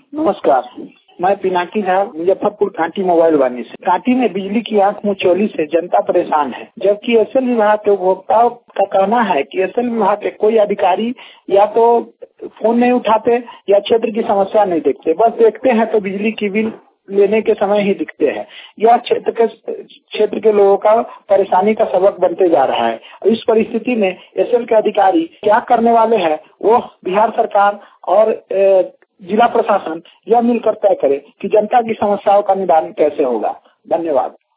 नमस्कार, मैं पिनाकी झा मुजफ्फरपुर कांटी मोबाइल वानी से। कांटी में बिजली की आंख मुचौली से जनता परेशान है, जबकि एसएल विभाग के उपभोक्ताओं का कहना है कि एसएल विभाग के कोई अधिकारी या तो फोन नहीं उठाते या क्षेत्र की समस्या नहीं देखते, बस देखते हैं तो बिजली की बिल लेने के समय ही दिखते हैं। यह क्षेत्र के लोगों का परेशानी का सबक बनते जा रहा है। इस परिस्थिति में एसएल के अधिकारी क्या करने वाले हैं, वो बिहार सरकार और जिला प्रशासन यह मिलकर तय करे कि जनता की समस्याओं का निदान कैसे होगा। धन्यवाद।